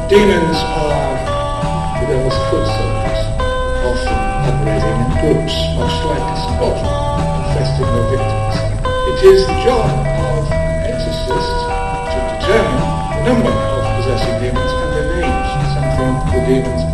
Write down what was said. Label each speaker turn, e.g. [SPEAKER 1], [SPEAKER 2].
[SPEAKER 1] Demons are the devil's foot soldiers, often operating in groups, much like a squad, infesting their victims. It is the job of exorcists to determine the number of possessing demons and their names, something the demons